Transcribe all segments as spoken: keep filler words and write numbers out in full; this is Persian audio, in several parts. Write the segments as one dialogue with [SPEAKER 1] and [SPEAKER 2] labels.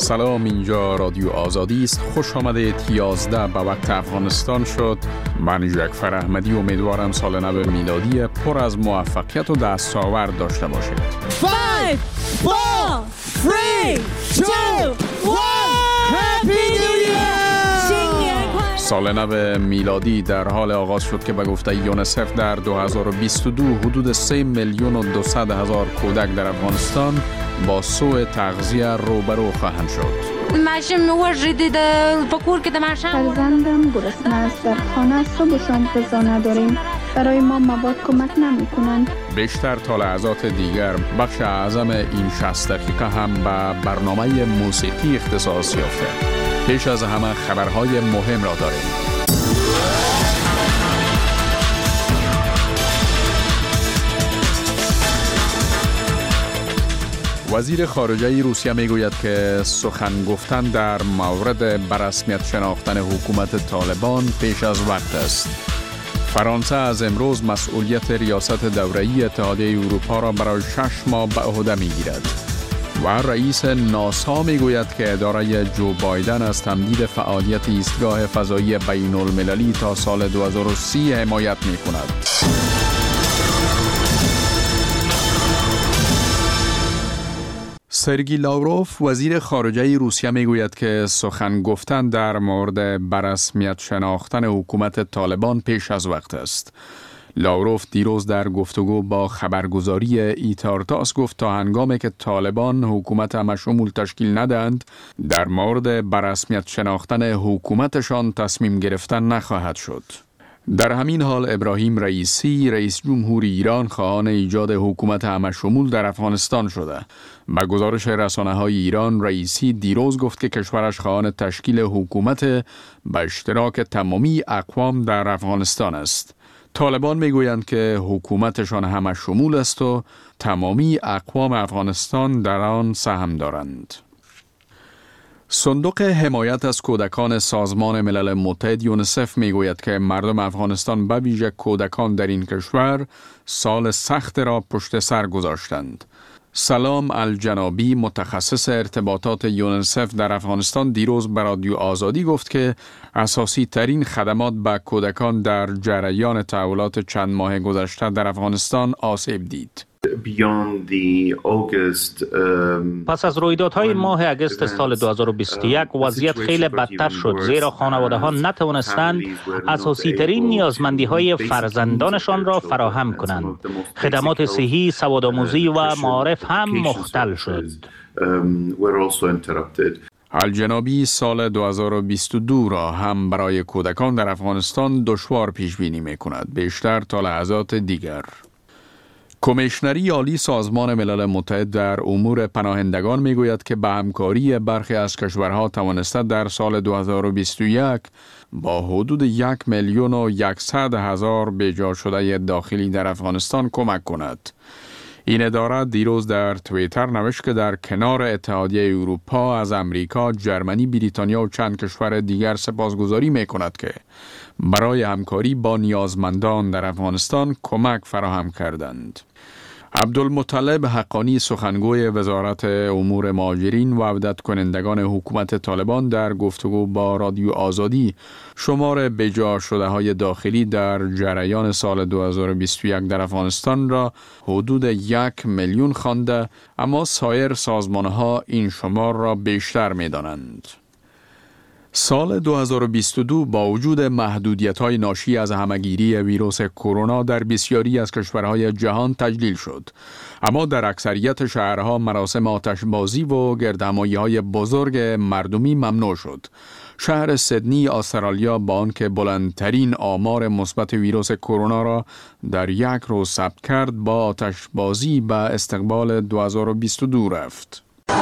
[SPEAKER 1] سلام، اینجا رادیو آزادی است. خوش آمدید. یازده به وقت افغانستان شد. من جعفر احمدی امیدوارم سال نو میلادی پر از موفقیت و دستاورد داشته باشید.
[SPEAKER 2] five, four, three, two, one Happy New Year!
[SPEAKER 1] سال نو میلادی در حال آغاز شد که به گفته یونسف در دو هزار و بیست و دو حدود سه میلیون و دویست هزار کودک در افغانستان با سوء تغذیه روبرو خواهند شد.
[SPEAKER 3] فرزندم گرسنه است، در خانه صبح و شام غذا نداریم، برای ما مواد کمک نمی کنند.
[SPEAKER 1] بیشتر تا لحظات دیگر بخش اعظم این شصت دقیقه هم به برنامه موسیقی اختصاص یافته. پیش از همه خبرهای مهم را داریم. وزیر خارجه روسیه میگوید که سخن گفتن در مورد برسمیت شناختن حکومت طالبان پیش از وقت است. فرانسه از امروز مسئولیت ریاست دوره‌ای اتحادیه اروپا را برای شش ماه به عهده میگیرد. و رئیس ناسا میگوید که اداره جو بایدن از تمدید فعالیت ایستگاه فضایی بین المللی تا سال دو هزار و سی حمایت میکند. سرگئی لاوروف وزیر خارجه روسیه میگوید که سخن گفتن در مورد برسمیت شناختن حکومت طالبان پیش از وقت است. لاوروف دیروز در گفتگو با خبرگزاری ایتارتاس گفت تا هنگامی که طالبان حکومت همشمول تشکیل ندهند در مورد برسمیت شناختن حکومتشان تصمیم گرفتن نخواهد شد. در همین حال ابراهیم رئیسی رئیس جمهور ایران خواهان ایجاد حکومت همشمول در افغانستان شده. با گزارش رسانه‌های ایران، رئیسی دیروز گفت که کشورش خواهان تشکیل حکومت به اشتراک تمامی اقوام در افغانستان است. طالبان میگویند که حکومتشان همه شمول است و تمامی اقوام افغانستان در آن سهم دارند. صندوق حمایت از کودکان سازمان ملل متحد یونسف میگوید که مردم افغانستان به ویژه کودکان در این کشور سال سخت را پشت سر گذاشتند. سلام الجنابی، متخصص ارتباطات یونسف در افغانستان، دیروز به رادیو آزادی گفت که اساسی ترین خدمات به کودکان در جریان تحولات چند ماه گذشته در افغانستان آسیب دید.
[SPEAKER 4] پس از رویدادهای ماه اگست سال دو هزار و بیست و یک وضعیت خیلی بدتر شد، زیرا خانواده ها نتوانستند اساسی ترین نیازمندی های فرزندانشان را فراهم کنند. خدمات صحی، سوادآموزی و معارف هم مختل شد.
[SPEAKER 1] الجنابی سال دو هزار و بیست و دو را هم برای کودکان در افغانستان دشوار پیش بینی می کند، بیشتر تا لحظات دیگر. کمیشنری عالی سازمان ملل متحد در امور پناهندگان میگوید که به همکاری برخی از کشورها توانسته در سال دو هزار و بیست و یک با حدود یک میلیون و یکصد هزار بیجا شده داخلی در افغانستان کمک کند. این اداره دیروز در توییتر نوشت که در کنار اتحادیه اروپا از امریکا، جرمنی، بریتانیا و چند کشور دیگر سپاسگزاری میکند که برای همکاری با نیازمندان در افغانستان کمک فراهم کردند. عبدالمطلب حقانی، سخنگوی وزارت امور مهاجرین و عودت کنندگان حکومت طالبان، در گفتگو با رادیو آزادی شمار بجا شده های داخلی در جریان سال دو هزار و بیست و یک در افغانستان را حدود یک میلیون خوانده، اما سایر سازمانها این شمار را بیشتر می دانند. سال دو هزار و بیست و دو با وجود محدودیت‌های ناشی از همه‌گیری ویروس کرونا در بسیاری از کشورهای جهان تجلیل شد، اما در اکثریت شهرها مراسم آتشبازی و گردهمایی‌های بزرگ مردمی ممنوع شد. شهر سیدنی استرالیا با آنکه بلندترین آمار مثبت ویروس کرونا را در یک روز ثبت کرد، با آتشبازی به استقبال دو هزار و بیست و دو رفت.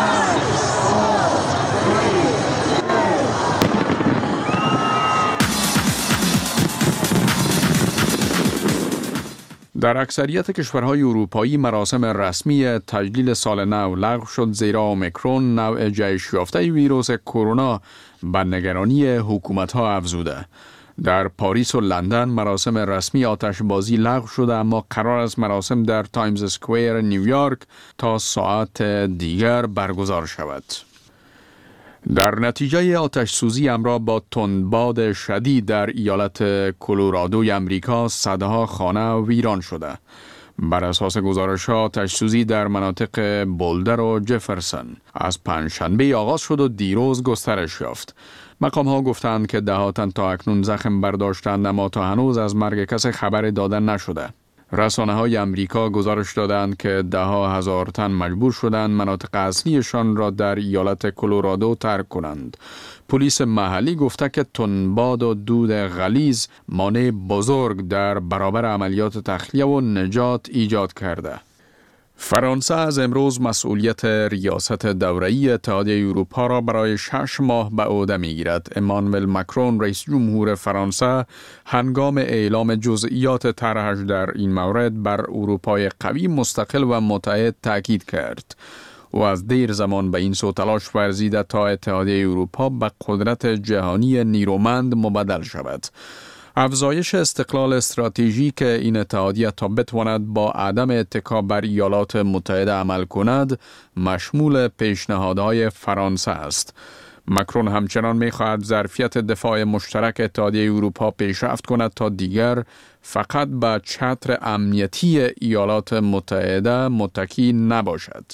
[SPEAKER 1] در اکثریت کشورهای اروپایی مراسم رسمی تجلیل سال نو لغو شد، زیرا اومیکرون، نوع جهش یافته ویروس کرونا، به نگرانی حکومت‌ها افزوده. در پاریس و لندن مراسم رسمی آتشبازی لغو شده، اما قرار است مراسم در تایمز اسکوئر نیویورک تا ساعت دیگر برگزار شود. در نتیجه آتش سوزی همراه با تندباد شدید در ایالت کلرادوی امریکا صدها خانه ویران شده. بر اساس گزارش‌ها آتش سوزی در مناطق بولدر و جفرسون از پنجشنبه آغاز شد و دیروز گسترش یافت. مقام‌ها گفتند که ده ها تن تا اکنون زخم برداشتند، اما تا هنوز از مرگ کسی خبر دادن نشده. رسانه‌های امریکا گزارش دادند که ده ها هزار تن مجبور شدند مناطق اصلیشان را در ایالت کلرادو ترک کنند. پلیس محلی گفته که تندباد و دود غلیظ مانع بزرگ در برابر عملیات تخلیه و نجات ایجاد کرده. فرانسه از امروز مسئولیت ریاست دوره‌ای اتحادیه اروپا را برای شش ماه به عهده می‌گیرد. امانوئل ماکرون رئیس جمهور فرانسه هنگام اعلام جزئیات طرحش در این مورد بر اروپای قوی، مستقل و متحد تاکید کرد. و از دیر زمان به این سو تلاش ورزیده تا اتحادیه اروپا به قدرت جهانی نیرومند مبدل شود. افزایش استقلال استراتژیک این اتحادیه تا بتواند با عدم اتکا بر ایالات متحده عمل کند مشمول پیشنهادهای فرانسه است. ماکرون همچنان می‌خواهد ظرفیت دفاع مشترک اتحادیه اروپا پیشرفت کند تا دیگر فقط به چتر امنیتی ایالات متحده متکی نباشد.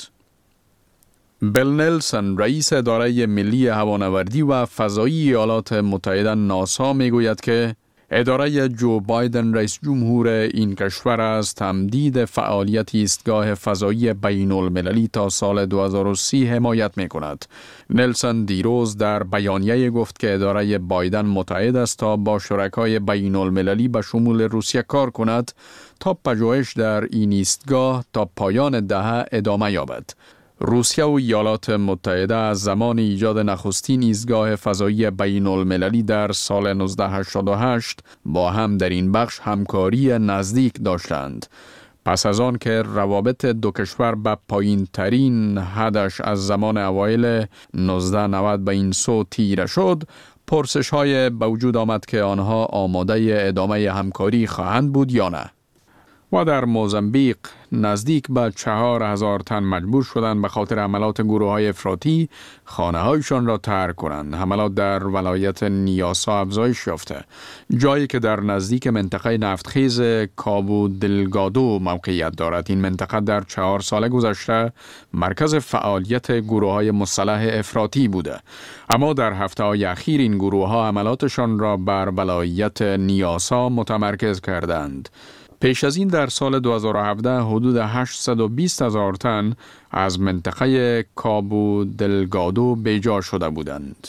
[SPEAKER 1] بیل نلسون رئیس اداره ملی هوانوردی و فضایی ایالات متحده ناسا میگوید که اداره جو بایدن رئیس جمهور این کشور از تمدید فعالیت ایستگاه فضایی بین المللی تا سال دو هزار و سی حمایت می کند. نلسون دیروز در بیانیه گفت که اداره بایدن متعهد است تا با شرکای بین المللی به شمول روسیه کار کند تا پژوهش در این ایستگاه تا پایان دهه ادامه یابد. روسیه و ایالات متحده از زمان ایجاد نخستین ایستگاه فضایی بین المللی در سال نوزده هشتاد و هشت با هم در این بخش همکاری نزدیک داشتند. پس از آن که روابط دو کشور به پایین ترین حدش از زمان اوایل نوزده نود به این سو تیره شد، پرسش های به وجود آمد که آنها آماده ادامه همکاری خواهند بود یا نه. و در موزامبیق نزدیک به چهار هزار تن مجبور شدند به خاطر حملات گروه‌های افراطی خانه‌هایشان را ترک کنند. حملات در ولایت نیاسا افزایش یافته، جایی که در نزدیک منطقه نفتخیز کابو دلگادو موقعیت دارد. این منطقه در چهار سال گذشته مرکز فعالیت گروه‌های مسلح افراطی بوده، اما در هفته‌های اخیر این گروه‌ها حملاتشان را بر ولایت نیاسا متمرکز کردند. پیش از این در سال دو هزار و هفده حدود هشتصد و بیست هزار تن از منطقه کابو دلگادو بیجا شده بودند.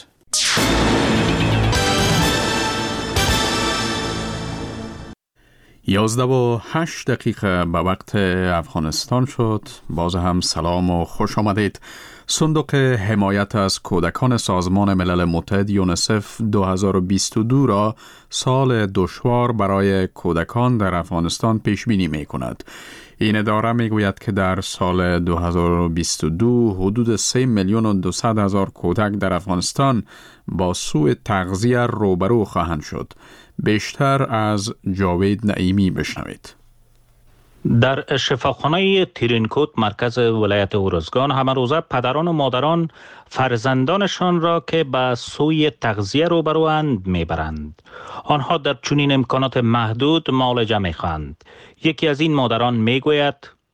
[SPEAKER 1] یازده و هشت دقیقه به وقت افغانستان شد. باز هم سلام و خوش آمدید. صندوق حمایت از کودکان سازمان ملل متحد یونسف دو هزار و بیست و دو را سال دشوار برای کودکان در افغانستان پیش بینی می کند. این اداره می گوید که در سال دو هزار و بیست و دو حدود سه میلیون و دویست هزار کودک در افغانستان با سوء تغذیه روبرو خواهند شد. بیشتر از جاوید نعیمی بشنوید.
[SPEAKER 4] در شفاخانه تیرینکوت مرکز ولایت ارزگان همه روزه پدران و مادران فرزندانشان را که به سوی تغذیه روبروند میبرند. آنها در چنین امکانات محدود معالجه میخواهند. یکی از این مادران میگوید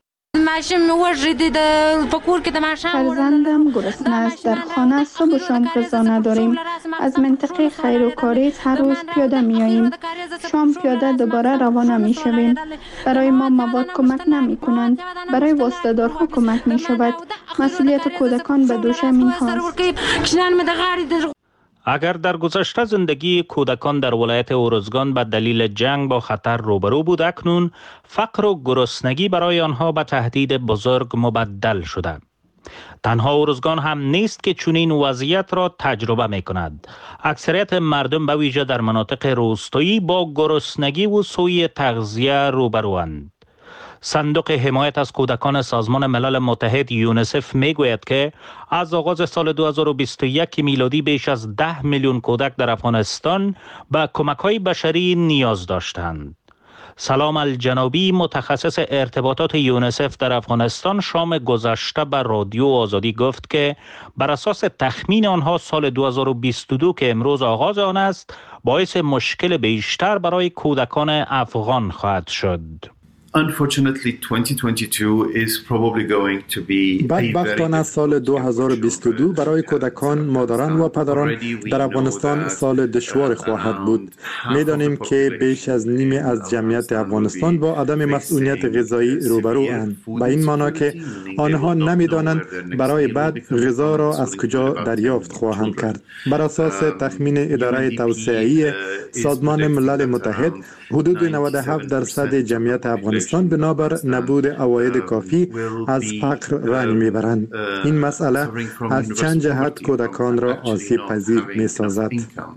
[SPEAKER 3] فرزندم گرسنه است. در خانه صبح و شام غذا نداریم. از منطقه خیر و کاریز هر روز پیاده می آییم. شام پیاده دوباره روانه می شویم. برای ما مواد کمک نمی کنند. برای واسطه‌دارها کمک می شود. مسئولیت کودکان به دوش می هاست.
[SPEAKER 4] اگر در گذشته زندگی کودکان در ولایت ارزگان به دلیل جنگ با خطر روبرو بود، اکنون فقر و گرسنگی برای آنها به تهدید بزرگ مبدل شده. تنها ارزگان هم نیست که چنین وضعیت را تجربه می کند. اکثریت مردم به ویژه در مناطق روستایی با گرسنگی و سوء تغذیه روبروند. صندوق حمایت از کودکان سازمان ملل متحد یونسف میگوید که از آغاز سال دو هزار و بیست و یک میلادی بیش از ده میلیون کودک در افغانستان به کمک‌های بشری نیاز داشتند. سلام الجنابی، متخصص ارتباطات یونیسف در افغانستان، شام گذشته به رادیو آزادی گفت که بر اساس تخمین آنها سال دو هزار و بیست و دو که امروز آغاز آن است باعث مشکل بیشتر برای کودکان افغان خواهد شد.
[SPEAKER 5] بدبختانه سال دو هزار و بیست و دو برای کودکان، مادران و پدران در افغانستان سال دشوار خواهد بود. می‌دانیم که بیش از نیمی از جمعیت افغانستان با عدم مسئولیت غذایی روبرو اند. به این معنی که آنها نمی‌دانند برای بعد غذا را از کجا دریافت خواهند کرد. بر اساس تخمین اداره توسعه‌ای سازمان ملل متحد، حدود نود و هفت درصد جمعیت افغانستان بنابر نبود عواید کافی از فقر رنج میبرند. این مسئله از چند جهت کودکان را آسیب پذیر می سازد.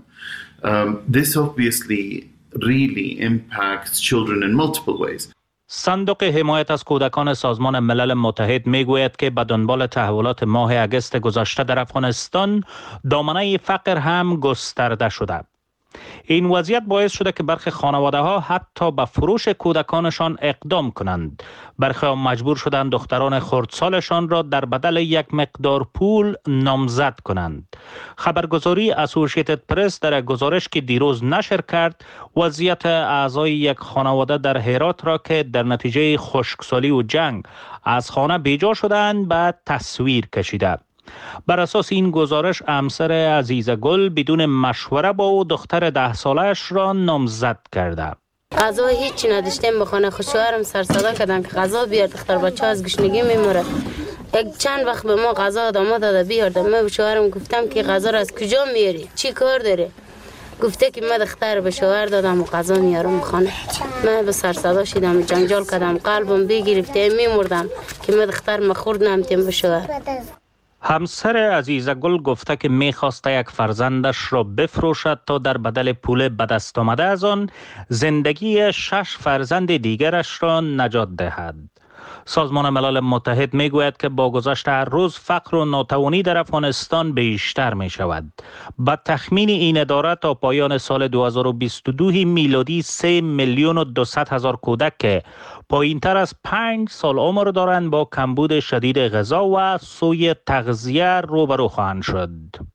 [SPEAKER 4] صندوق حمایت از کودکان سازمان ملل متحد میگوید که به دنبال تحولات ماه اگست گذشته در افغانستان، دامنه فقر هم گسترده شده. این وضعیت باعث شده که برخی خانواده ها حتی به فروش کودکانشان اقدام کنند. برخی ها مجبور شدند دختران خردسالشان را در بدل یک مقدار پول نامزد کنند. خبرگزاری اسوسییتد پرس در گزارش که دیروز نشر کرد، وضعیت اعضای یک خانواده در هرات را که در نتیجه خشکسالی و جنگ از خانه بیجا شدند به تصویر کشیده. بر اساس این گزارش، همسر عزیزگل بدون مشوره با او دختر ده سالش را نامزد کرده.
[SPEAKER 6] غذا هیچی نداشتیم بخونه. شوهرم سر صدا کردن که غذا بیار، دختر بچه از گشنگی میموره. یک چند وقت به ما غذا داما داده بیاردم. من به شوهرم گفتم که غذا را از کجا میاری؟ چی کار داره؟ گفته که من دختر به شوهر دادم و غذا میارم خانه. من به سر صدا شدم، جنجال کردم، قلبم بگرفته میمردم که من دختر مخورد نمیتیم به شوهر.
[SPEAKER 4] همسر عزیزگل گفته که میخواسته یک فرزندش را بفروشد تا در بدل پول به دست آمده از آن زندگی شش فرزند دیگرش را نجات دهد. سازمان ملل متحد میگوید که با گذشت هر روز فقر و ناتوانی در افغانستان بیشتر می شود. با تخمین این اداره تا پایان سال دو هزار و بیست و دو میلادی سه میلیون و دویست هزار کودک که پایین تر از پنج سال عمر دارند با کمبود شدید غذا و سوء تغذیه روبرو خواهند شد.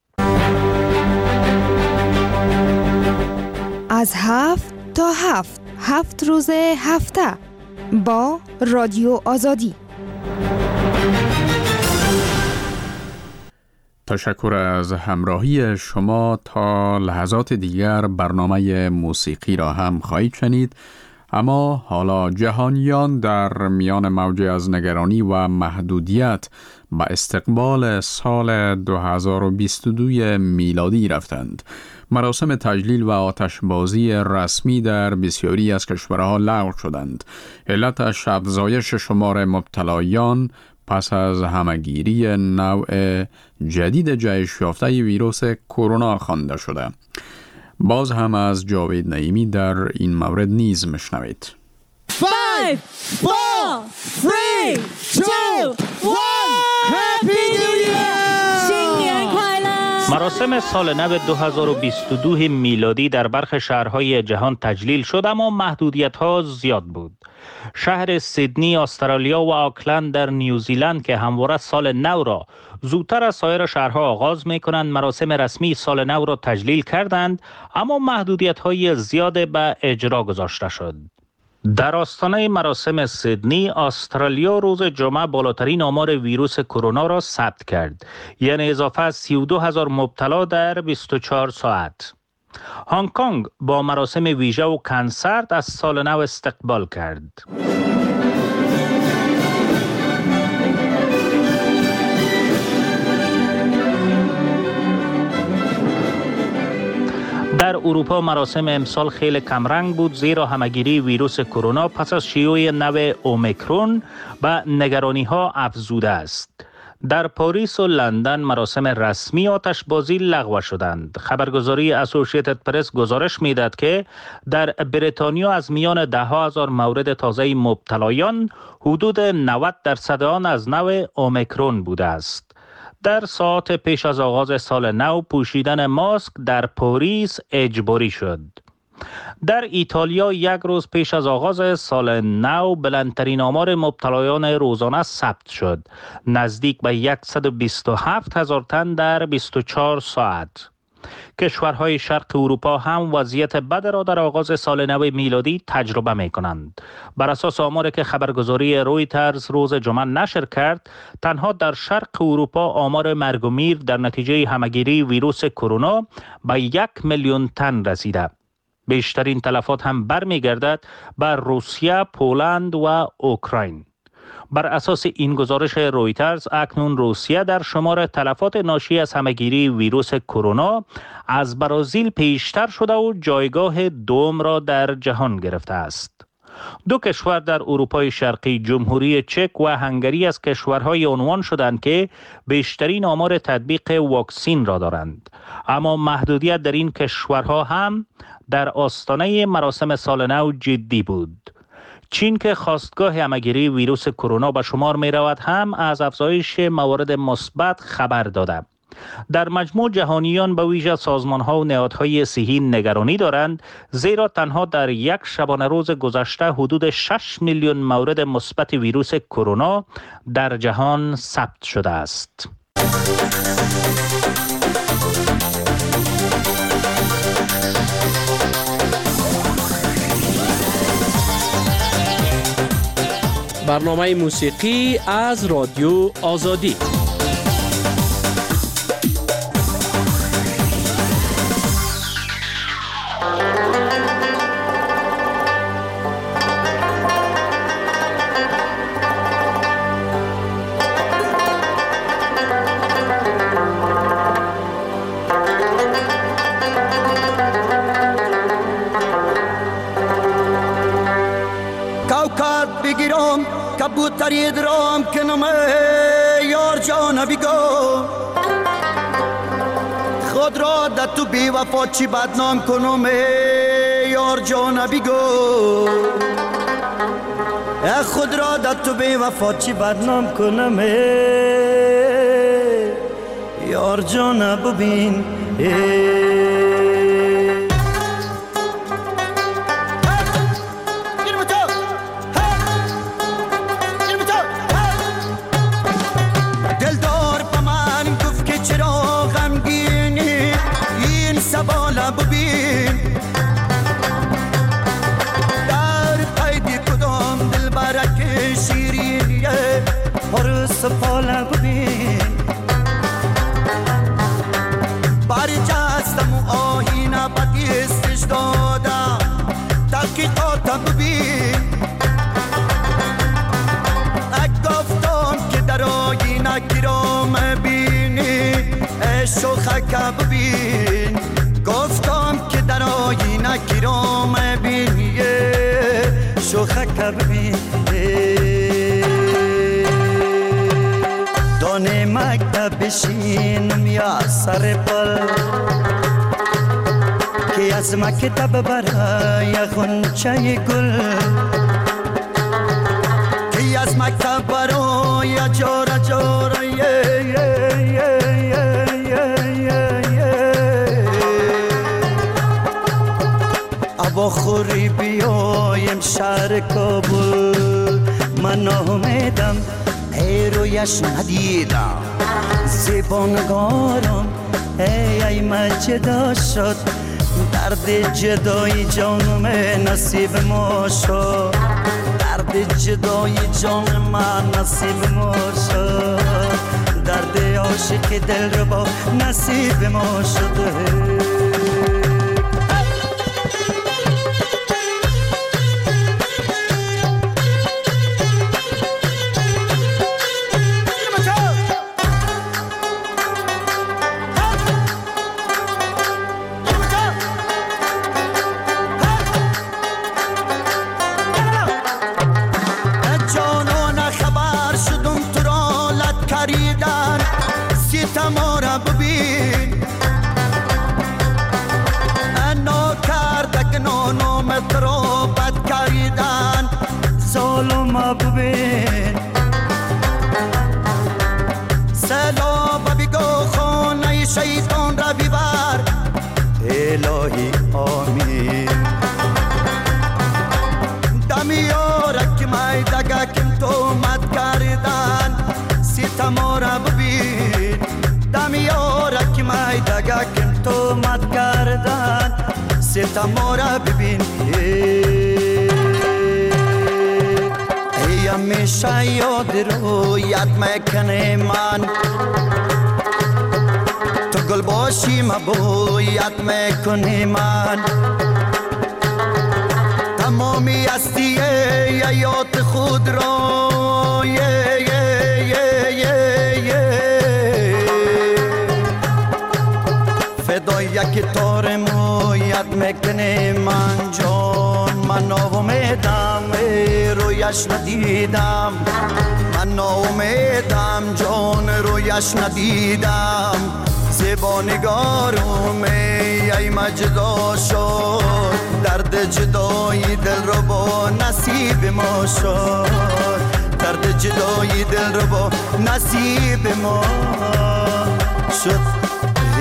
[SPEAKER 7] از هفت تا هفت هفت روز هفته با رادیو آزادی.
[SPEAKER 1] تشکر از همراهی شما. تا لحظات دیگر برنامه موسیقی را هم خواهید شنید، اما حالا جهانیان در میان موج از نگرانی و محدودیت به استقبال سال دو هزار و بیست و دو میلادی رفتند. مراسم تجلیل و آتشبازی رسمی در بسیاری از کشورها لغو شدند. علتش افزایش شمار مبتلایان پس از همگیری نوع جدید جهش یافته ویروس کرونا خوانده شده. باز هم از جاوید نعیمی در این مورد نیز مشنوید.
[SPEAKER 2] five, four, three, two, one. Happy New Year! 新年快乐!
[SPEAKER 4] مراسم سال نو دو هزار و بیست و دو میلادی در برخی شهرهای جهان تجلیل شد، اما محدودیت‌ها زیاد بود. شهر سیدنی استرالیا و آکلند در نیوزیلند که همواره سال نو را زودتر از سایر شهرها آغاز می‌کنند، مراسم رسمی سال نو را تجلیل کردند، اما محدودیت‌های زیاد به اجرا گذاشته شد. در آستانه مراسم سیدنی، استرالیا روز جمعه بالاترین آمار ویروس کرونا را ثبت کرد، یعنی اضافه از سی و دو هزار مبتلا در بیست و چهار ساعت. هنگ کنگ با مراسم ویژه و کنسرت از سال نو استقبال کرد. در اروپا مراسم امسال خیلی کمرنگ بود، زیرا همگیری ویروس کرونا پس از شیوع نو اومیکرون به نگرانی ها افزوده است. در پاریس و لندن مراسم رسمی آتشبازی لغو شدند. خبرگزاری اسوسییتد پرس گزارش می‌دهد که در بریتانیا از میان ده ها هزار مورد تازه مبتلایان حدود نود درصد آن از نوع اومیکرون بوده است. در ساعت پیش از آغاز سال نو پوشیدن ماسک در پاریس اجباری شد. در ایتالیا یک روز پیش از آغاز سال نو بلندترین آمار مبتلایان روزانه ثبت شد، نزدیک به صد و بیست و هفت هزار تن در بیست و چهار ساعت. کشورهای شرق اروپا هم وضعیت بد را در آغاز سال نو میلادی تجربه می کنند. بر اساس آماری که خبرگزاری رویترز روز جمعه نشر کرد، تنها در شرق اروپا آمار مرگ و میر در نتیجه همهگیری ویروس کرونا به یک میلیون تن رسیده. بیشترین تلفات هم برمیگردد بر روسیه، پولند و اوکراین. بر اساس این گزارش رویترز، اکنون روسیه در شمار تلفات ناشی از همهگیری ویروس کرونا از برزیل پیشتر شده و جایگاه دوم را در جهان گرفته است. دو کشور در اروپای شرقی، جمهوری چک و هنگری، از کشورهای عنوان شدند که بیشترین آمار تطبیق واکسین را دارند. اما محدودیت در این کشورها هم در آستانه مراسم سال نو جدی بود. چین که خواستگاه همهگیری ویروس کرونا به شمار می رود هم از افزایش موارد مثبت خبر داده. در مجموع جهانیان به ویژه سازمان‌ها و نهادهای صحی نگرانی دارند، زیرا تنها در یک شبانه روز گذشته حدود شش میلیون مورد مثبت ویروس کرونا در جهان ثبت شده است.
[SPEAKER 8] برنامه موسیقی از رادیو آزادی.
[SPEAKER 9] کبوتری درام کنم یار جان بیگو، خود را در تو بی وفا چی بدنام کنم یار جان بیگو، خود را در تو بی وفا چی بدنام کنم یار جان ببین.
[SPEAKER 10] سفاله ببین باری جستم و آهینه بدیستش دادم تحقیقاتم ببین گفتم که در آهینه گیرام بینی شوخک ببین گفتم که در آهینه گیرام بینی شوخک ببین دانه مکتب بشینم یا سر پل که از مکتب برای غنچه گل که از مکتب برای جاره جاره ابا خوری بیایم شهر کابل من آمدم ای رویش ندیدم زیبانگارم ای ای مجدا شد درد جدای جانم نصیب ما شد درد جدای جان من نصیب ما شد درد عاشق دل رو با نصیب ما شد الهی آمین
[SPEAKER 9] ستما را ببین ای همیشه یاد رویت میکنه من تو گل باشی مبویت میکنه من تمامی هستی حیات خود را یه یه یه یه یه فدای یک تار مویت میکنه من جان من ناامیدم رویش ندیدم من ناامیدم جان رویش ندیدم زیبا نگارم ای مجدا شد درد جدایی دل رو با نصیب ما شد درد جدایی دل رو با نصیب ما شد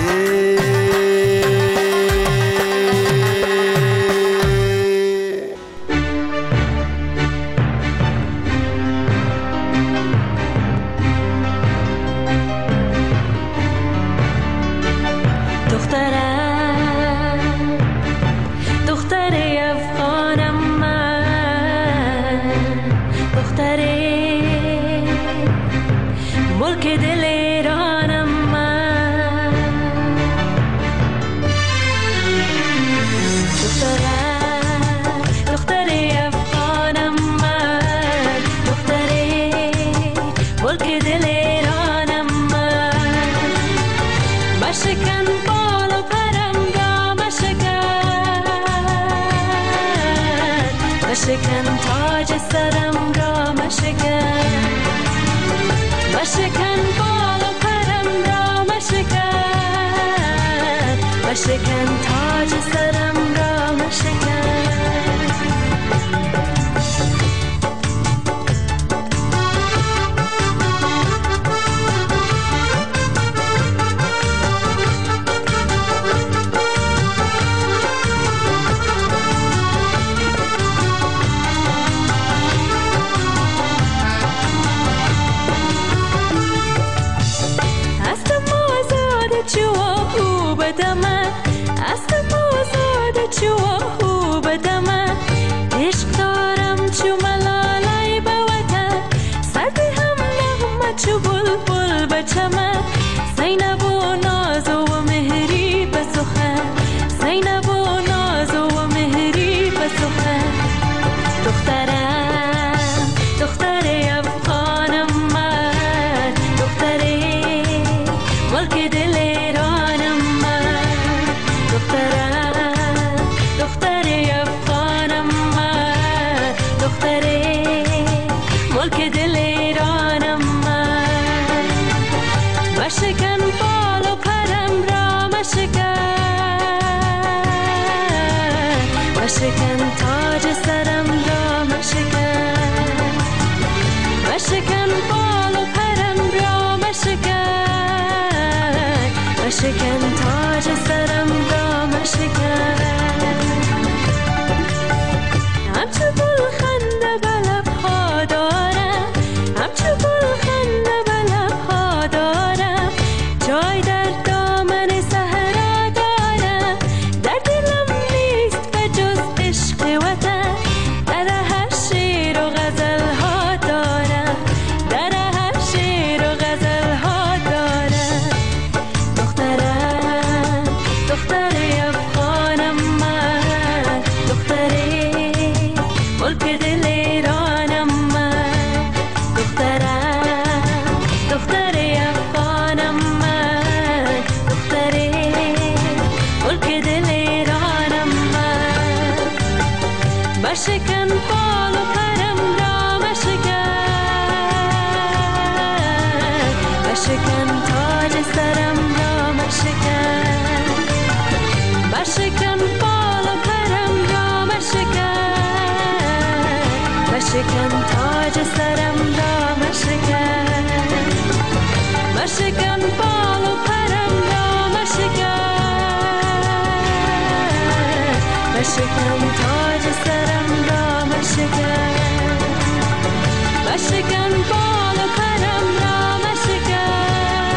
[SPEAKER 2] مشکن تاج سرم را مشکن مشکن بال و پرم را مشکن مشکن تاج سرم را مشکن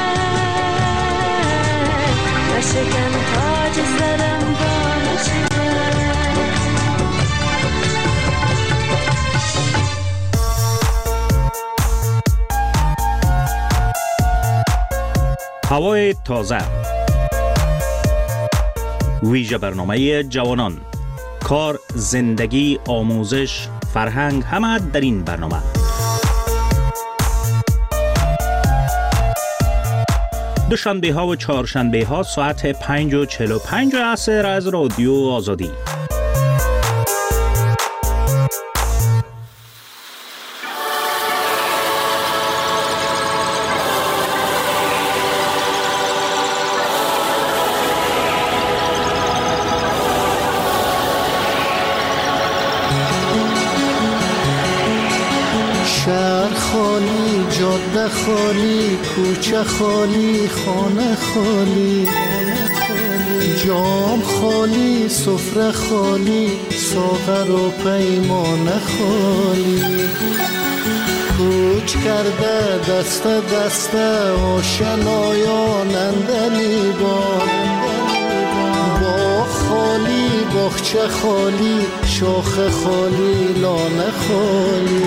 [SPEAKER 11] Michigan, Georgia, Southern, Michigan.
[SPEAKER 4] هوای تازه، ویژه برنامه جوانان، کار، زندگی، آموزش، فرهنگ، همه در این برنامه. دوشنبه ها و چهارشنبه ها ساعت پنج و چهل و پنج عصر از رادیو آزادی.
[SPEAKER 11] شهر خالی، جاده خالی، کوچه خالی، خانه خالی، جام خالی، سفره خالی، ساغر و پیمانه خالی. کوچ کرده دست دست آشنایان اندلی بان، باغ خالی، باغچه خالی، شاخ خالی، لانه خالی.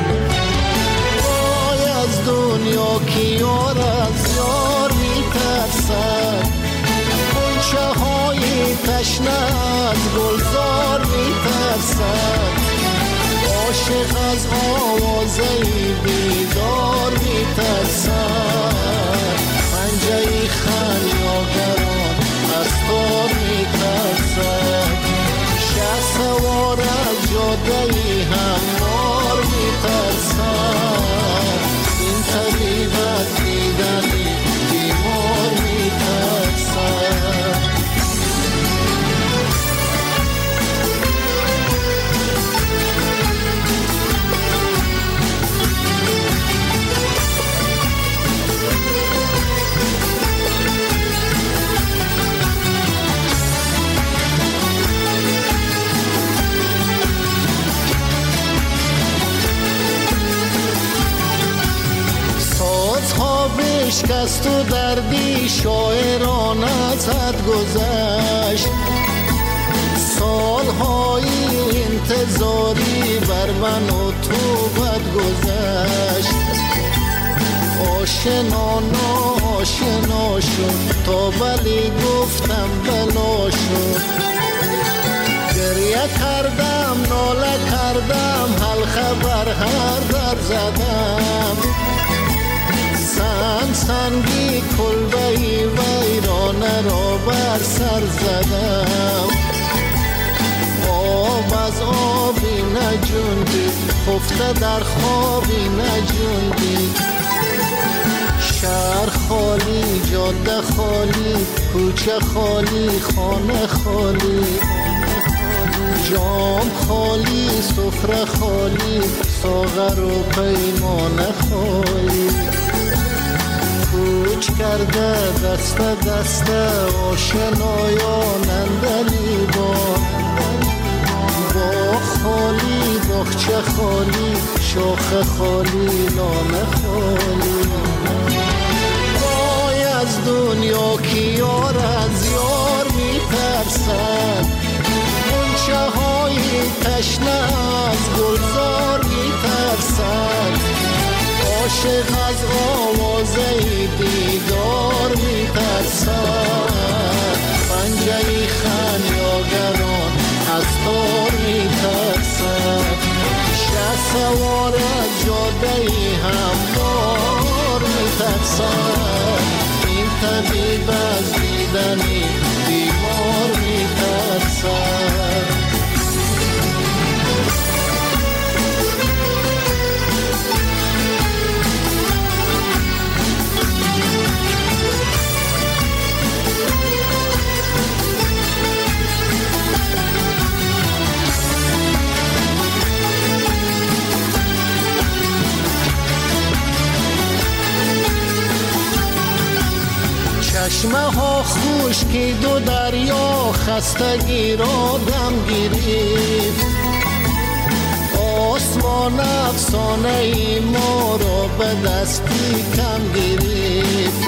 [SPEAKER 11] دنیا کی یار از یار میترسد، غنچه های تشنه از گلزار میترسد، عاشق از آوازه بیدار میترسد، پنجه خمیازگران از تار میترسد، شه سوار از جاده هموار میترسد، طبیب از دیدنی بیمار میترسد. بشکست و دردی شاعران از حد گذشت، سالهای انتظاری بر من و تو بد گذشت، آشنا ناشنا شد تا ولی گفتم بلا شد، گریه کردم ناله کردم حلقه بر هر در زدم، سنگ سنگی کلبهی ویرانه را بر سر زدم، آب از آبی نجوندی خفته در خوابی نجوندی، شهر خالی، جاده خالی، کوچه خالی، خانه خالی، جام خالی، سفره خالی، ساغر و پیمانه خالی. کوچ کرده دست دست آشنایان اندلی بان، باغ خالی، باغچه خالی، شاخ خالی، لانه خالی. وای از دنیا کی یار از یار میترسد، غنچه های تشنه از گلزار میترسد، عاشق از آوازه دیدار میترسد، پنجه خمیازگران از تار میترسد، شه سوار از جاده هموار میترسد، این طبیب از دیدنی بیمار میترسد. چشمه ها خشکید و دریا خستگی را دم گرفت، آسمان افسانه ای ما را به دستی کم گرفت،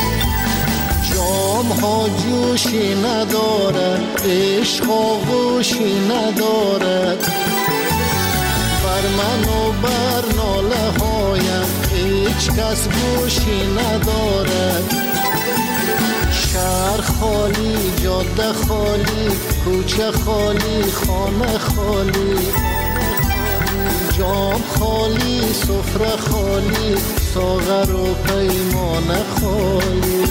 [SPEAKER 11] جام ها جوشی ندارد، عشق آغوشی ندارد، بر من و بر ناله هایم هیچ کس گوشی ندارد، شهر خالی، جاده خالی، کوچه خالی، خانه خالی، جام خالی، سفره خالی، ساغر و پیمانه خالی.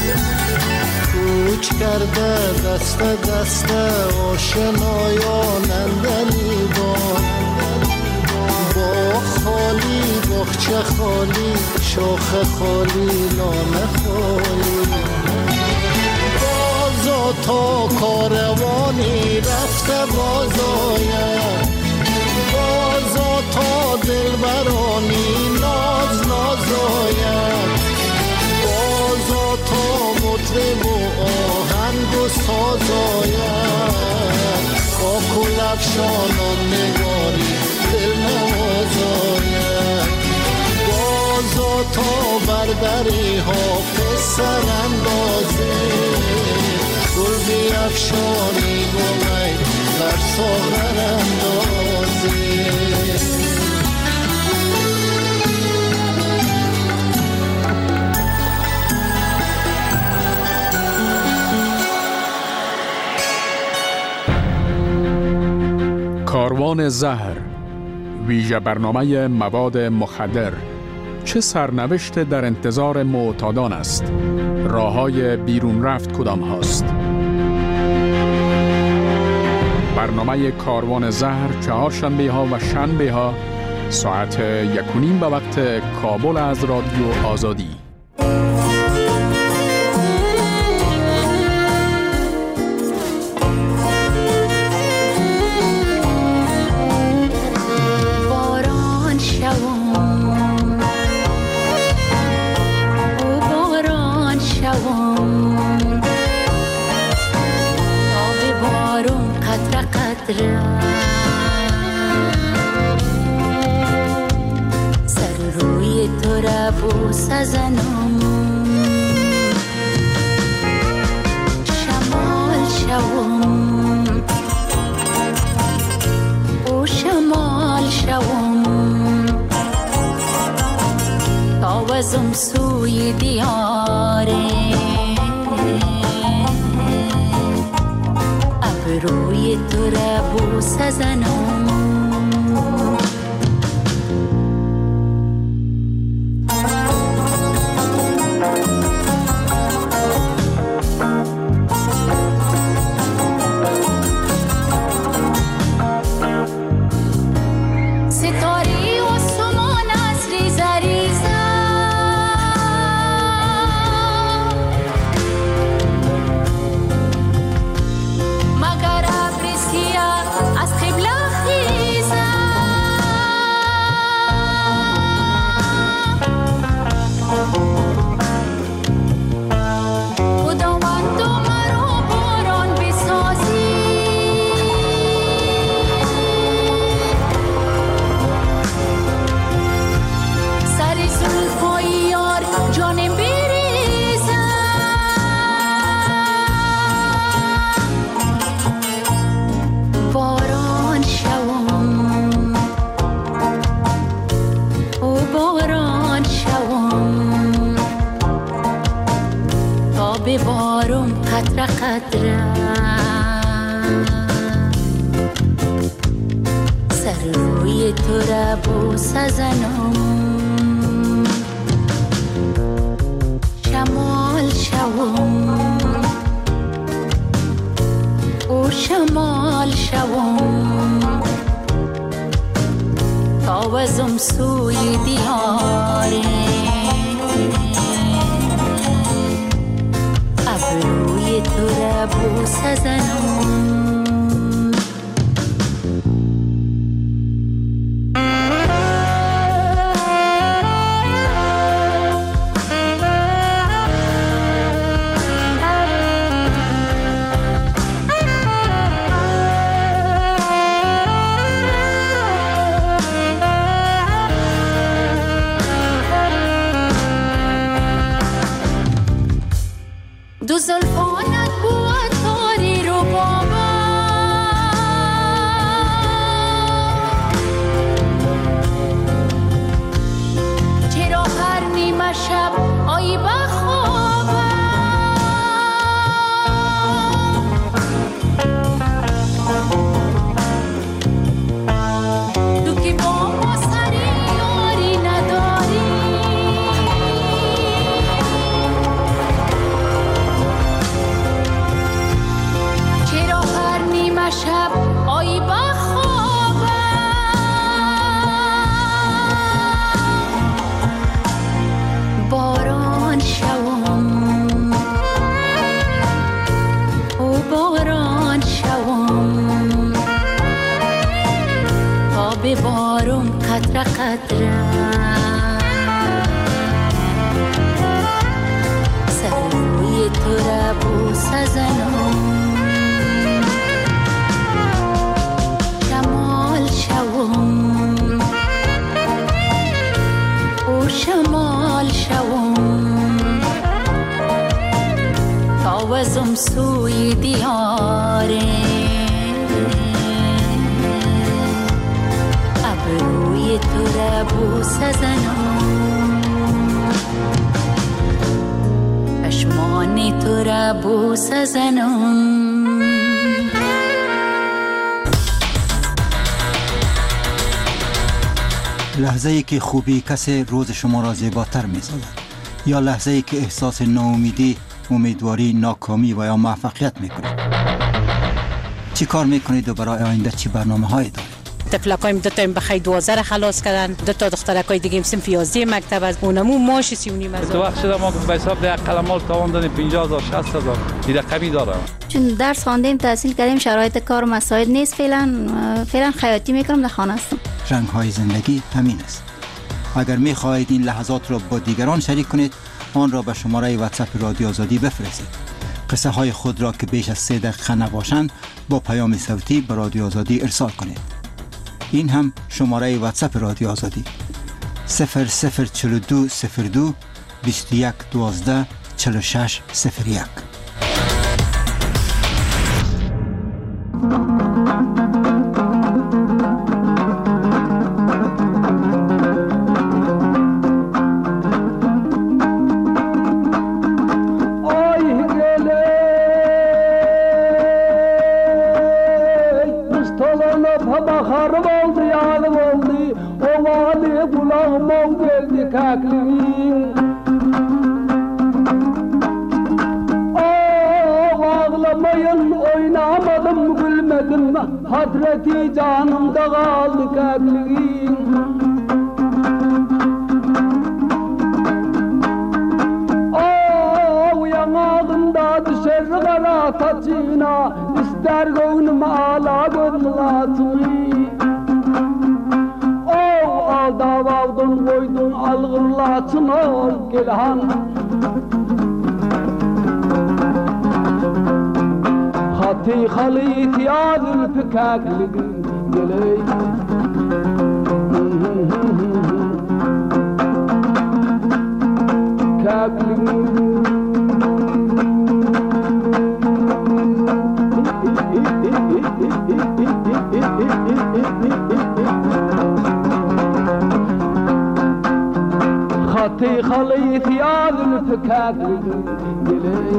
[SPEAKER 11] کوچ کرده دست دست آشنایان اندلیبان، باغ خالی، باغچه خالی، شاخه خالی، لانه خالی. بازا تا کاروانی رفته باز آید، بازا تا دلبرانی ناز ناز آید، بازا تا مطرب و آهنگ و ساز آید، با کلفشان و نگاری دل نواز آید، بازا تا بردری حافظ سر اندازه، گل بیفشانی گمی بر ساغر اندازه.
[SPEAKER 1] کاروان زهر، ویژه برنامه مواد مخدر، چه سرنوشت در انتظار معتادان است؟ راه‌های بیرون رفت کدام هاست؟ برنامه کاروان زهر چهارشنبه ها و شنبه ها ساعت یک و نیم به وقت کابل از رادیو آزادی.
[SPEAKER 2] سر روی تو را بوس زنم، شمال شوم او شمال شوم، تاوزم سوی دیاره، روی تو را بوس زنم. سر روی تو را بوس زنم، شمال شوم او شمال شوم، تاوزم سوی دیاره، ابروی تو را بوس زنم. دو زلفانت بود تاری رو بابا، چرا هر نیمه شب آیی بخوابم، سر روی تو را بوسه زنم شمال شوم او شمال شوم تاوزم سوی دیاره ابروی تو را بوسه زنم چشمان تو را بوسه زنم
[SPEAKER 12] لحظه ای که خوبی کسی روز شما را زیباتر می سازد یا لحظه ای که احساس ناامیدی، امیدواری، ناکامی و یا موفقیت می کنید. چی کار می کنید و برای آینده چی برنامه هایی دارید؟
[SPEAKER 13] تفلکایم دو تا بخی دوازده را خلاص کردن، دو تا دخترکای دیگه هم صنف یازده مکتب از اونمو ماش سی و نیم هزار.
[SPEAKER 14] تو وقت شده ما به حساب ده قلمال تاوان دادیم پنجاه هزار شصت هزار این رقمی داره.
[SPEAKER 15] چون درس خواندیم تحصیل کردیم شرایط کار مساعد نیست فعلا فعلا خیاطی میکنم در خانه هستم.
[SPEAKER 12] رنگ های زندگی همین است. اگر می خواهید این لحظات را با دیگران شریک کنید آن را به شماره واتساپ رادیو آزادی بفرستید. قصه های خود را که بیش از سه دقیقه نباشند با پیام صوتی به رادیو آزادی ارسال کنید. این هم شماره واتساپ رادیو آزادی صفر صفر چهل و دو صفر دو بیست و یک دوازده چهل و شش صفر یک.
[SPEAKER 16] Hasreti canımda kaldı kalbim. Oh yanağında düşer kara saçına ister gönlüm ala gönlatını. Oh alda vardın koydun algırlatını gelhan. خطي خليت يا ذلفكاك لقلي كاك خطي خليت يا ذلفكاك لقلي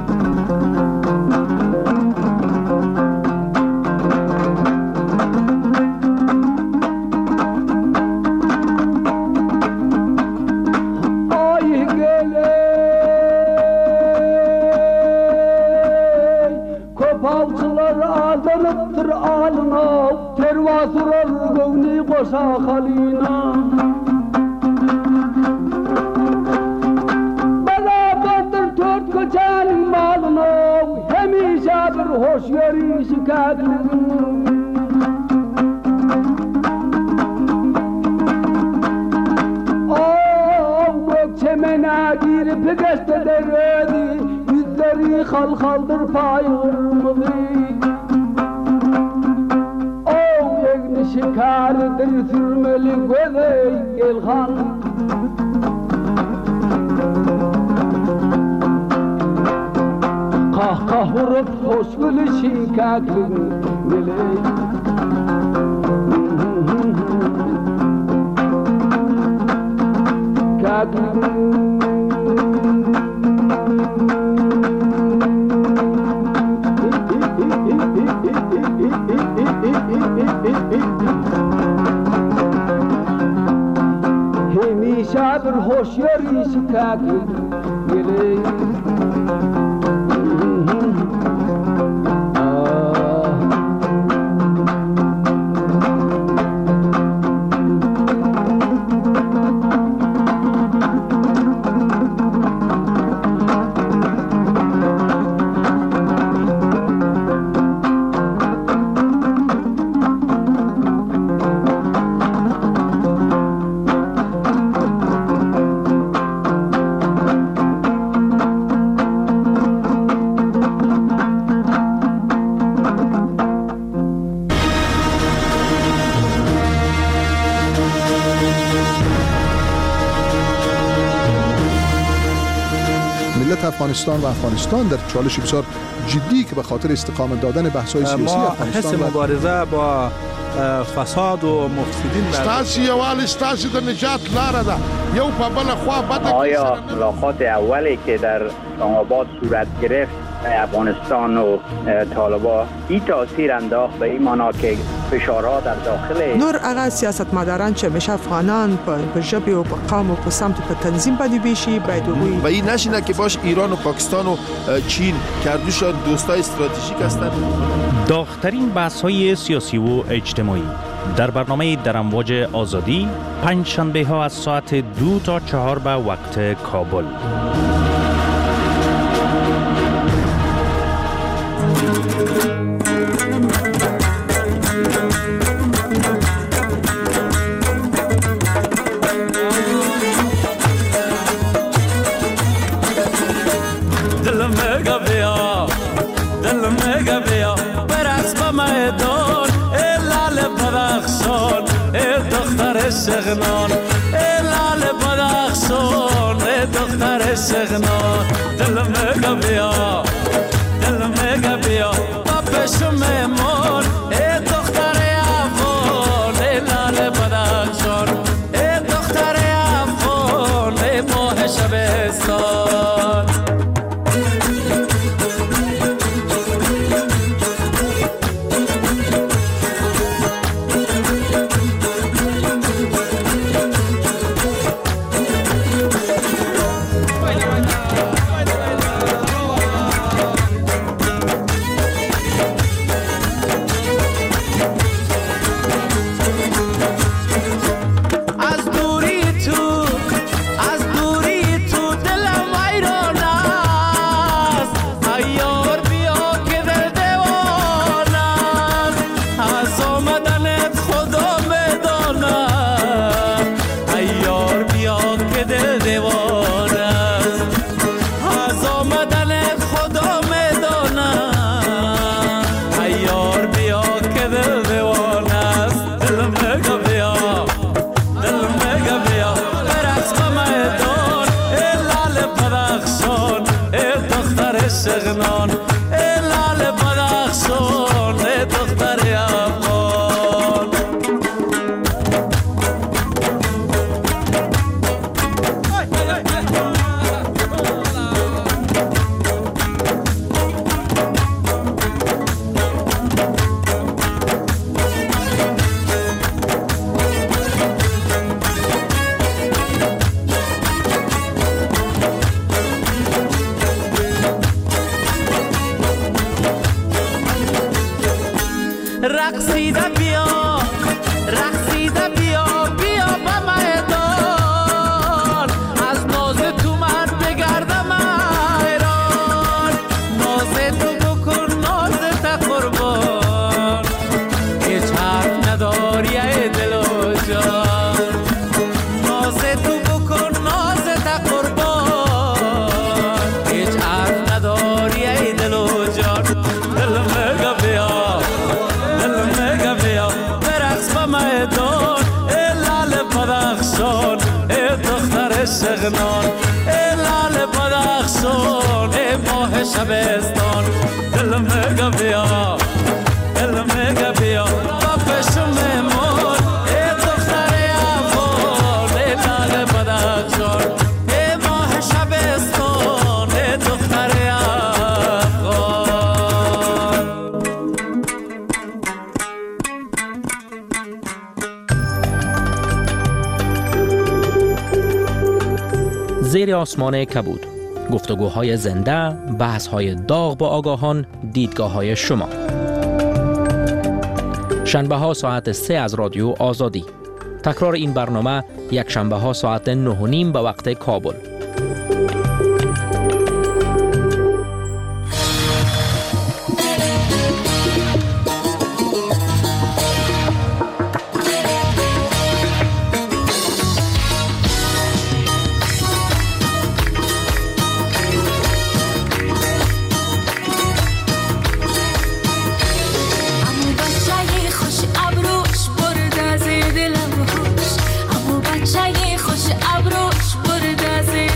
[SPEAKER 16] aldanıptır alına tervasırar gövni koşa halina beraberdir dört köçenin malına hemişe bir hoş görüşü kadın oh gökçemene girip geste deredi yüzleri halhaldır payırmıdı şikardır sürmeli gözey gelhan kahkah vurup hoş gülüşü kaklın geley kaklın hemişe bir hoş yürüyüşü kaklın geley
[SPEAKER 17] ملت افغانستان و افغانستان در چالش بسیار جدی که به خاطر استقامت دادن بحث‌های سیاسی افغانستان
[SPEAKER 14] حس مبارزه با فساد و مفسدین
[SPEAKER 18] ستاسي یوال ستاسي د نجات لاره ده یو په بل خوا بده.
[SPEAKER 19] آیا ملاقات اولی که در اسلام‌آباد صورت گرفت افغانستان و طالبان این تاثیر انداخت به این معنا که فشارها در داخل
[SPEAKER 20] نور هغه سیاستمداران چې همیشه افغانان په ژبه او په قوم او په سمت په تنظیم باندې بیشي باید وي
[SPEAKER 18] و این نشینه که باش ایران و پاکستان و چین کردوشان دوستای استراتژیک هستند.
[SPEAKER 4] داغ‌ترین بحث‌های سیاسی و اجتماعی در برنامه در امواج آزادی پنج شنبه ها از ساعت دو تا چهار به وقت کابل.
[SPEAKER 21] سغنان لال بدخشان دختر سغنان دل مگا بیا دل مگا بیا بابش میمون دختر افغان لال بدخشان دختر افغان ماه شبستان سغنان لال بدخشان دختر افغان رقصیده بیا رقصیده بیا بیا به میدان از ناز تو من بگردم ایران ناز تو بکن ناز تا قربان هیچ حرف نداری ای دل و جان ناز تو بکن ناز تا قربان هیچ حرف نداری ای دل و جان دل مگا بیا میدان لال بدخشان دختر سغنان لال بدخشان ماه شبستان دل مگا بیا دل مگا بیا بابش میمون دختر افغان لال بدخشان ماه شبستان دختر افغان.
[SPEAKER 8] زیر آسمان کبود، گفتگوهای زنده، بحث‌های داغ با آگاهان، دیدگاه‌های شما. شنبه ها ساعت سه از رادیو آزادی. تکرار این برنامه یک شنبه ها ساعت نه و نیم به وقت کابل.
[SPEAKER 2] خوش ابروش برد از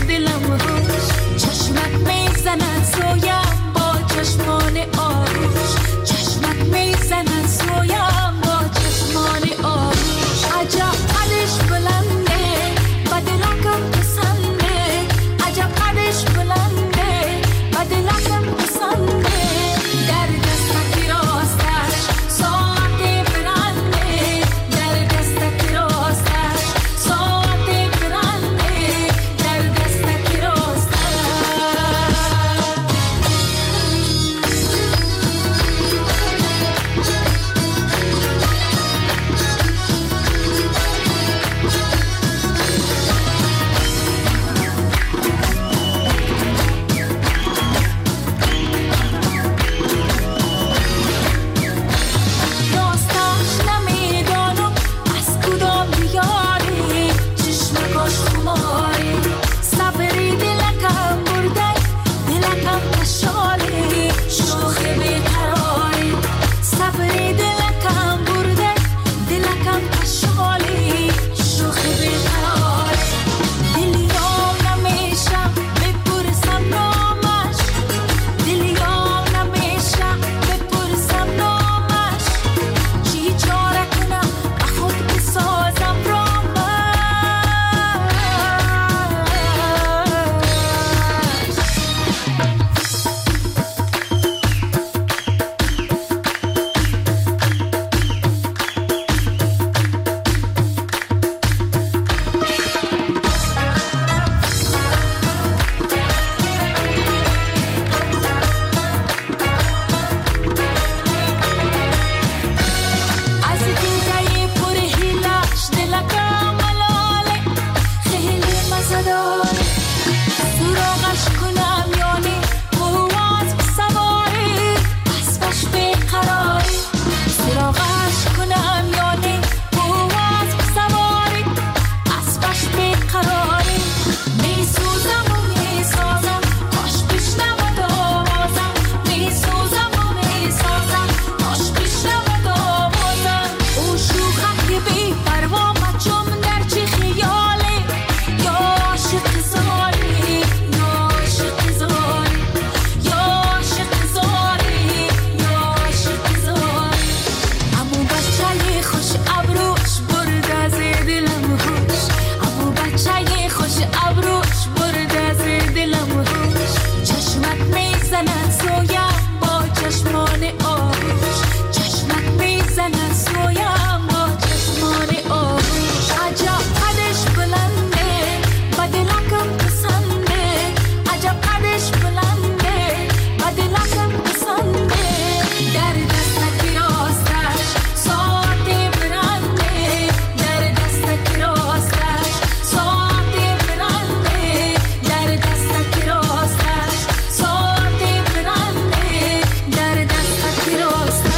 [SPEAKER 2] سراغش کنم یعنی قوات سواری اسبش بیقراری سراغش کنم یعنی قوات سواری اسبش بیقراری میسوزم و میسازم کاش بشنود آوازم میسوزم و میسازم کاش بشنود آوازم او شوخک بی پروا بچم در چی خیالی یا عاشق زاری یا عاشق زاری یا عاشق زاری یا عاشق زاری امو بچه خوش ابروش برد از دلم هوش امو بچه خوش ابروش برد از دلم هوش چشمت میزند سویم با چشمان آهوش چشمت میزند سویم با چشمان آهوش عجب قدش بلنده بدلکم پسنده عجب قدش بلنده بدلکم پسنده در دستک راستش ساعت برنده در دستک راستش ساعت برنده در دستک راستش ساعت برنده در دستک راستش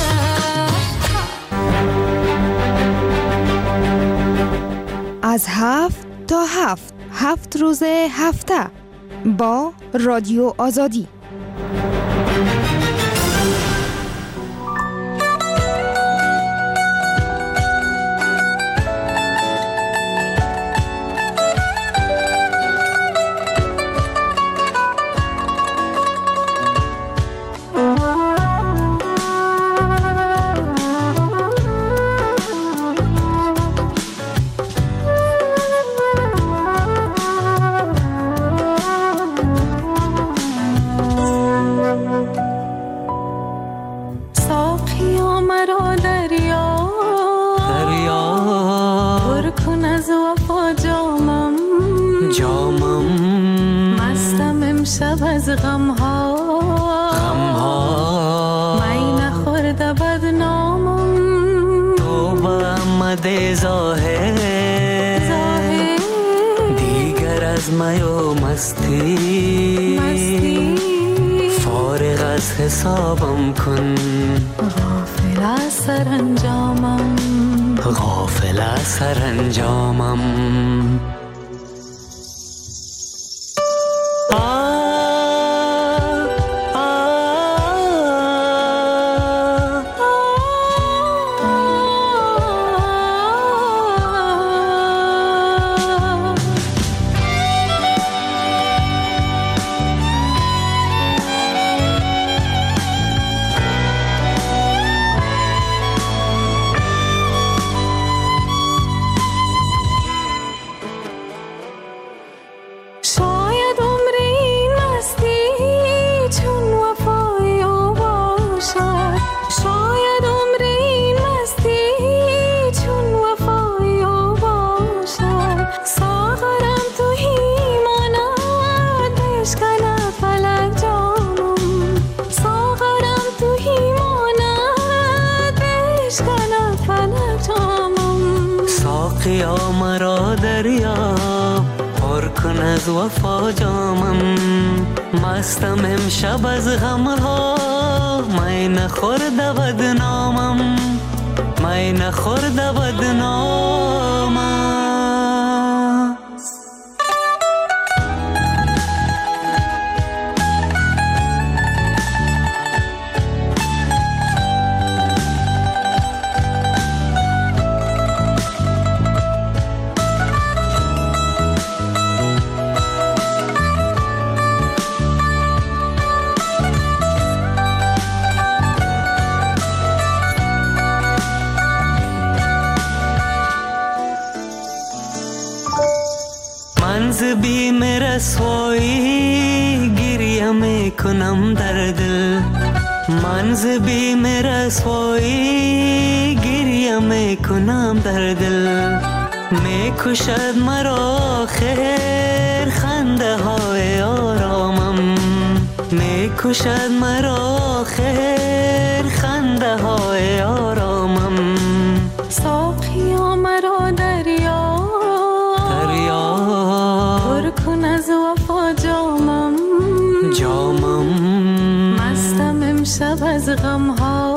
[SPEAKER 7] از هفت تا هفت هفت روز هفته با رادیو آزادی.
[SPEAKER 2] ساقیا مرا دریا دریا پر کن از وفا جامم جامم مستم امشب از غمها غمها می نخورده بدنامم تو با آمده ظاهر ظاهر دیگر از می و مستی مستی فارغ از حسابم کن غافل از سرانجامم غافل از سرانجامم شاید عمر این مستی چون وفای او باشد شاید عمر این مستی چون وفای او باشد ساغرم توهی ماند بشکند فلک جامم ساغرم توهی ماند بشکند فلک جامم ساقیا مرا دریاب پر کن از وفا جامم مستم امشب از غمها می نخورده بدنامم می نخورده بدنامم منز بیم رسوایی گریه میکنم در دل منز بیم رسوایی گریه میکنم در دل میکشد مرا خیر خنده های آرامم میکشد مرا خیر خنده های آرامم ساقیا مرا دریا دریا پر کن از وفا جامم
[SPEAKER 21] جامم
[SPEAKER 2] مستم امشب از غمها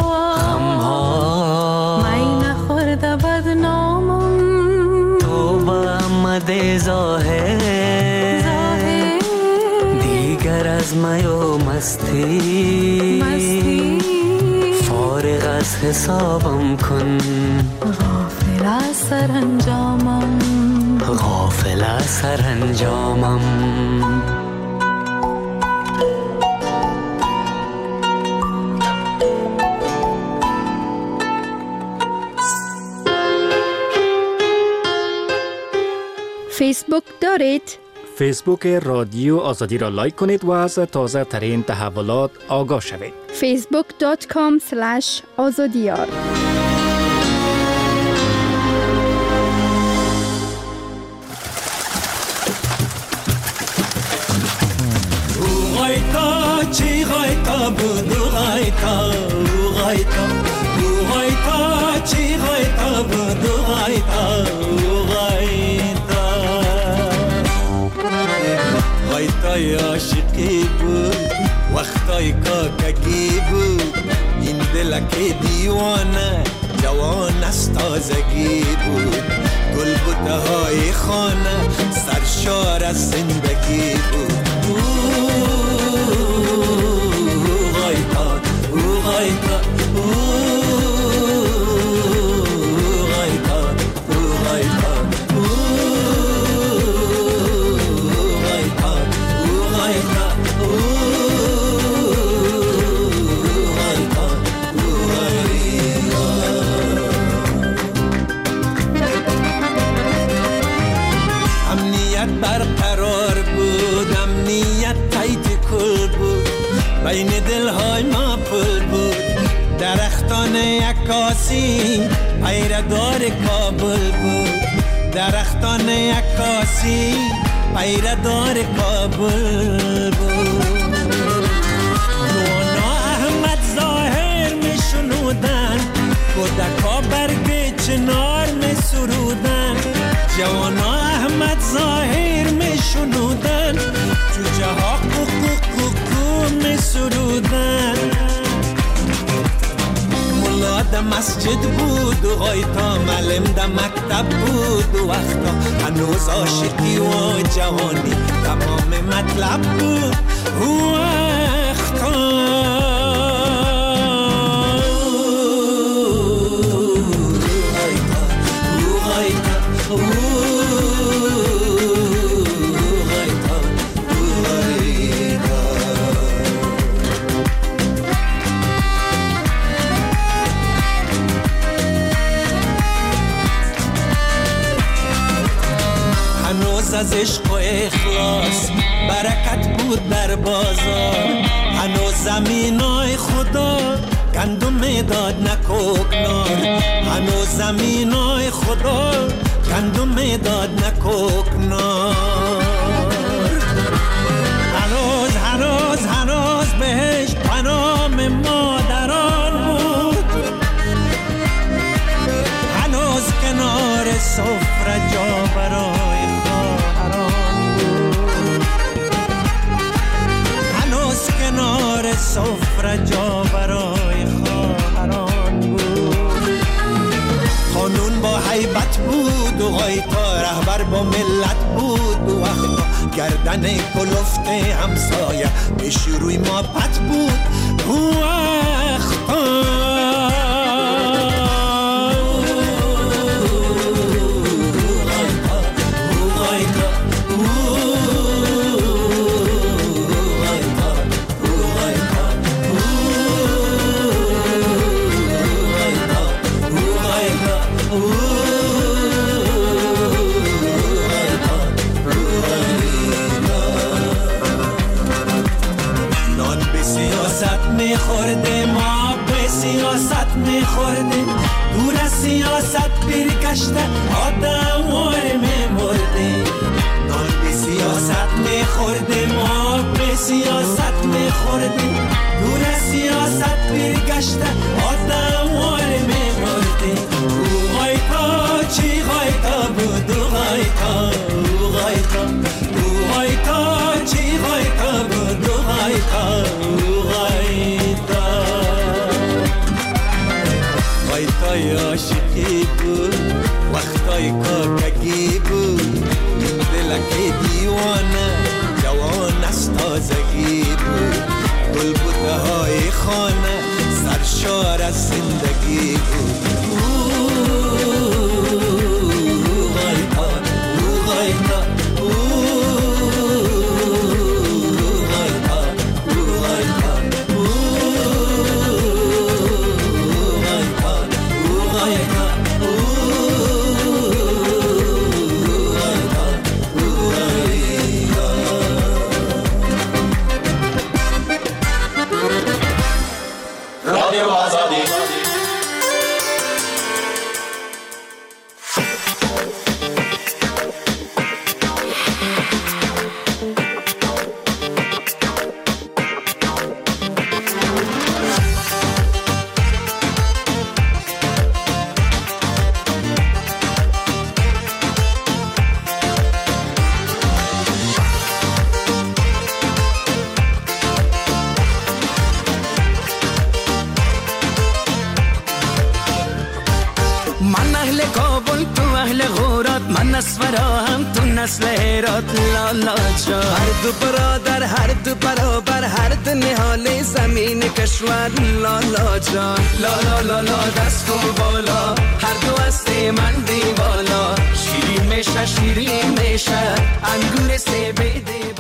[SPEAKER 21] غمها
[SPEAKER 2] می نخورده بدنامم
[SPEAKER 21] تو با آمده ظاهر
[SPEAKER 2] ظاهر
[SPEAKER 21] دیگر از می و مستی
[SPEAKER 2] مستی
[SPEAKER 21] فارغ از حسابم کن
[SPEAKER 2] غافل از سرانجامم
[SPEAKER 21] غافل از سرانجامم
[SPEAKER 7] فیسبوک دارید؟
[SPEAKER 8] فیسبوک رادیو آزادی را لایک کنید و از تازه ترین تحولات آگاه شوید.
[SPEAKER 7] فیسبوک دات کام سلش آزادیار.
[SPEAKER 21] غایتا چی غایتا بود غایتا غایتا غایتا چی غایتا بود غایتا غایتا غایتای عاشقی بود وقتای کاکگی بود این دلک دیوانه جوان از تازگی بود گل بوته های خانه سرشار از زندگی بود غایتا غایتا برقرار بود امنیت تایت کل بود بین دلهای ما پل بود درختان عکاسی پیردار کابل بود درختان عکاسی پیردار کابل بود نوانا احمد ظاهر می شنودن کودکا برگ چنار می سرودن جوانا احمد ظاهر می شنودن جوجه ها کوکو کوکو می سرودن ملا ده مسجد بود و غایتا معلم ده مکتب بود و وقتا هنوز عاشقی و جوانی تمام مطلب بود و وقتا از عشق و اخلاص برکت بود در بازار هنوز زمینای خدا گندم داد نکوکنار هنوز زمینای خدا گندم داد نکوکنار هنوز هنوز هنوز بهش پنام مادران بود هنوز کنار سفره جا برای کنار سفره جا برای خواهران بود قانون با حیبت بود و غایتا رهبر با ملت بود و وقتا گردن کلفت همسایه پیش روی ما پت بود و وقتا میخورده ما به سیاست میخورده دور از سیاست برگشته آدم واره میمرده نان به سیاست میخورده ما به سیاست میخورده دور از سیاست برگشته آدم واره میمرده غایتا چی غایتا بود غایتا غایتا
[SPEAKER 10] از زندگی بود.
[SPEAKER 21] هر دو برادر هر دو برابر هر دو نهال زمین کشور لالا جان لالا لالا دست کن بالا هر دو هستی من دیوالا شیرین میشه شیرین میشه انگور سه بده